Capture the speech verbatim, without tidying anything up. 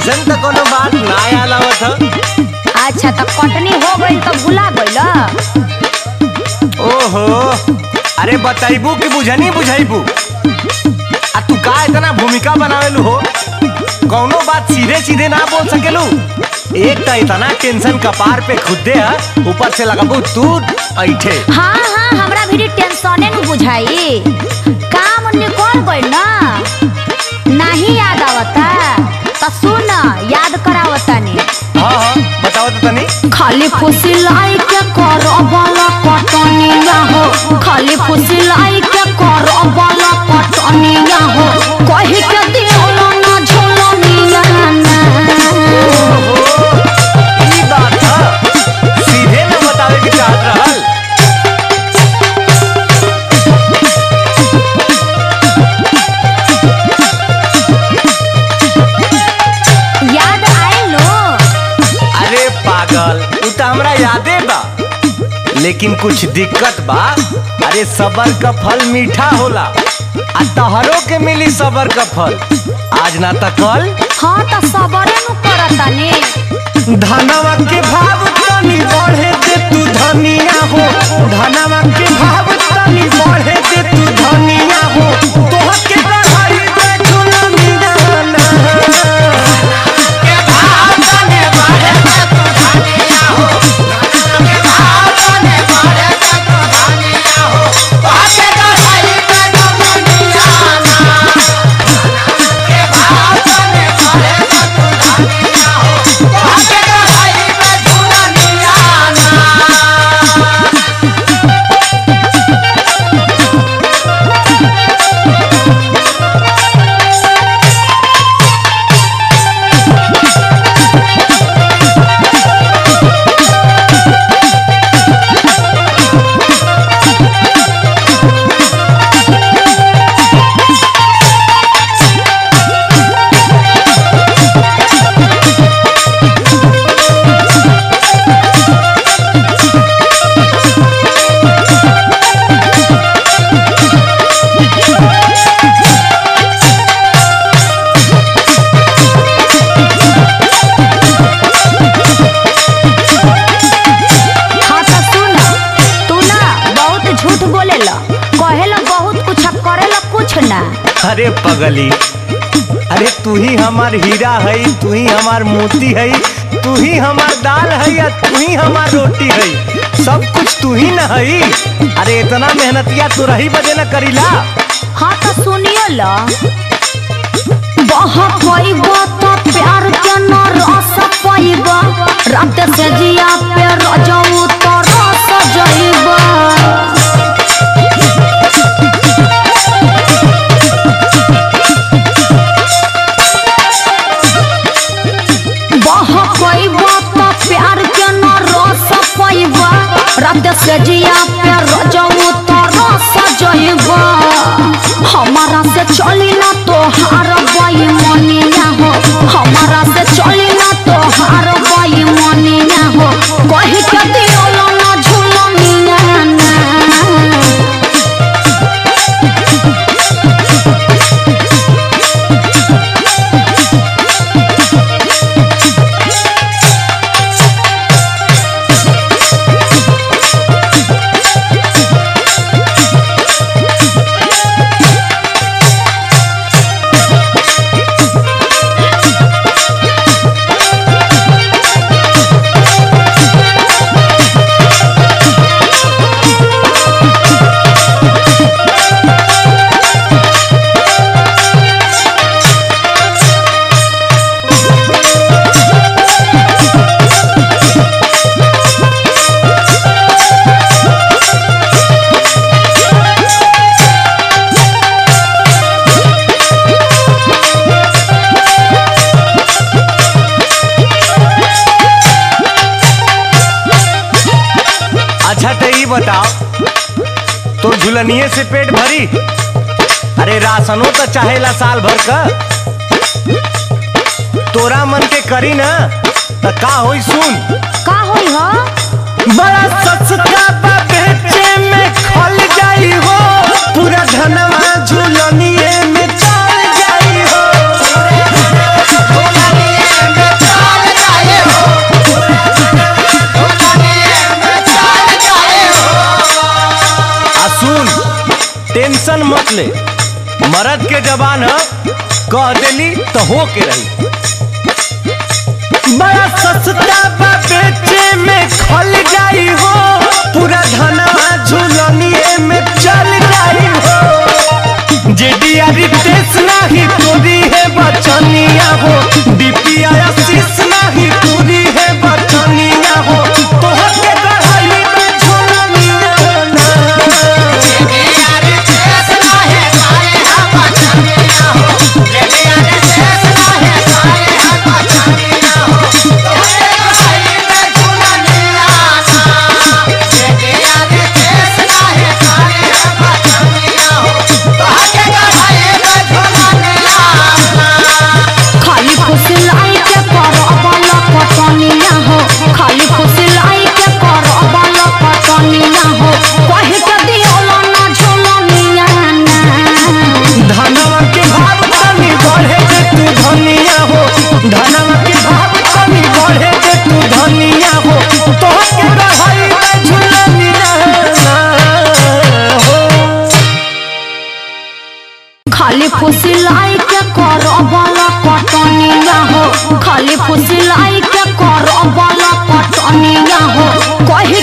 ऐसन तो कोनो बात ना याद आवत ह। अच्छा तो कटनी हो गई तो भुला गइल। ओहो, अरे बताइबू कि बुझनी बुझाइबू? आ तू का इतना भूमिका बनावेलू हो? कौनो बात सीधे सीधे ना बोल सकेलू? एक तो इतना टेंशन कपार पे खुदे है, ऊपर से लगाबू तू ऐठे। हाँ हाँ हमरा भी टेंशने न बुझाई, काम निकल गइल ना, नहीं याद आवता तो सुन याद करावतानी। हाँ हाँ बताओ तो तनी। खाली फुसिलाई के करबला कटनिया हो, खाली फुसिलाई के करबला कटनिया हो, कहि के दियोला ना झोलनिया ना। ओहो, ई बात है, सीधे न बतावे के चाहत रहल। याद आइल लो? अरे पागल, उ तो हमरा यादे बा, लेकिन कुछ दिक्कत बा। अरे सबर का फल मीठा होला, आ तहरो के मिली सबर का फल, आज ना त कल। हाँ तो सबरे नु करतानी। धनवा के भाव तनी बढ़े दे तू धनिया हो, धनवा के भाव तनी बढ़े दे तू धनिया हो, तोह के बढ़ाई दे दुनिया ना। के भाव तनी बढ़े दे तू धनिया हो, के भाव तनी बढ़े दे तू धनिया हो, तोह के बढ़ाई दे दुनिया ना। के भाव तनी बढ़े दे तू धनिया हो, तोह के बढ़ाई दे दुनिया ना। हाँ तो सुन, तू ना बहुत झूठ बोलेला, कहेला बहुत कुछ अब करेला कुछ ना। अरे पगली, अरे तू ही हमार हीरा है, तू ही हमार मोती है, तू ही हमार दाल है या तू ही हमार रोटी है, सब कुछ तू ही न है। अरे इतना मेहनतिया तू रही बजे न करीला। हाँ तो सुनियो ला, बहुत पाइबा तो प्यार के न रस पाइबा, रात से जिया पे रजऊ तो रस जाइबा। बहुत पाइबा तो प्यार के न रस पाइबा, रात से जिया पे रजऊ तो रस जाइबा। हमारा से चली ना तो हार बाई मनिया हो, हमारा से चली ना तो हार बाई मनिया हो, कहि के दियोला ना झुलनिया ना। अच्छा तो ये बताओ, तो झुलनिए से पेट भरी? अरे राशनो तो चाहेला साल भर का, तोरा मन के करी ना तो का होई सुन। का होई हो? बड़ा सस्ता बा बेचे में खल जाई हो, पूरा धनवा झुलनिए में चल जाई हो। झुलनिए मत ले, मर्द के जबान है, कह देली तो हो के रही। बड़ा सस्ता बा बेचे में खल जाई हो, पूरा धनवा झुलनिए में चल जाई हो। जेडिया रितेश नाही तोरी है बचनिया हो, दीपिया आशीष नाही तोरी है बचनिया हो। तोहर के गढ़ाई में झुलनिया ना, जेडिया रितेश नाही काहे है बचनिया हो, जेडिया रितेश नाही काहे है बचनिया हो। तोहर के गढ़ाई में झुलनिया ना, जेडिया रितेश नाही काहे है बचनिया हो। तोहर के गढ़ाई में झुलनिया ना। खाली फुसलाई के करबल पटनिया हो, खाली फुसलाई के करबल पटनिया हो। कह के दियोला ना झुलनिया ना। धनवा के भाव तनी बढ़े जे तू धनिया हो, धनवा के भाव तनी बढ़े जे तू धनिया हो। तोहर के गढ़ाई में झुलनिया ना हो। खाली फुसलाई के करबल पटनिया हो, खाली फुसलाई के करबल पटनिया हो। कह